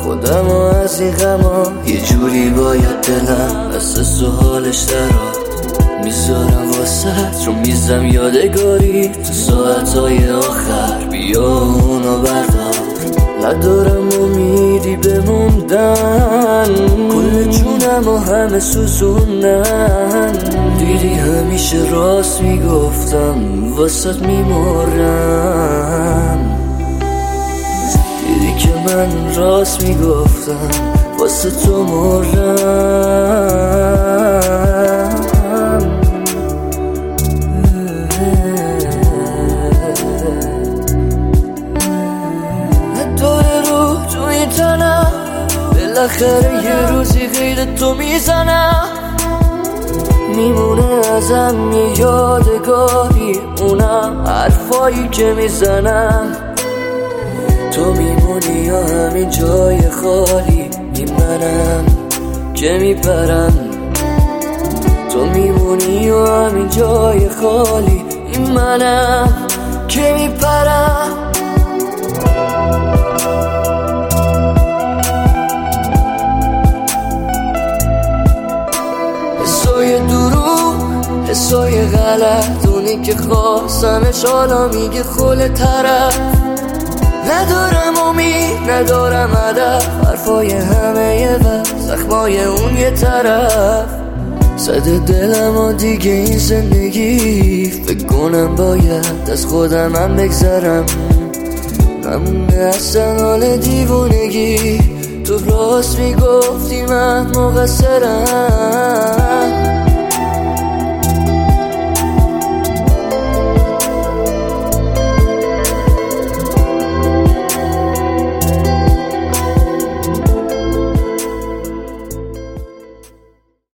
خودم و از این غما یه جوری باید دلم اساس و حالش درات میذارم واسه رو میزم یادگاری تو ساعتهای آخر بیا اونو بردار ندارم امیدی بموندن کل جونم و همه سوزوندن دیدی همیشه راست میگفتم واسط میمرم دیدی که من راست میگفتم واسه تو مرم نداره رو توی تنم بالاخره یه روزی غیر تو میزنم میمونه ازم یه یادگاری اونم حرفایی که میزنم تو میمونی یا همین جای خالی این منم که میپرم تو میمونی یا همین جای خالی این منم که میپرم حسای دروغ حسای غلط اونی که خواستمش حالا میگه خل طرف ندارم امید ندارم هدف حرفای همه یه وقت زخمای اون یه طرف زده دلم و دیگه این زندگی فکر کنم باید از خودم هم بگذرم نمونه اصلا حال دیوونگی تو راست میگفتی من مقصرم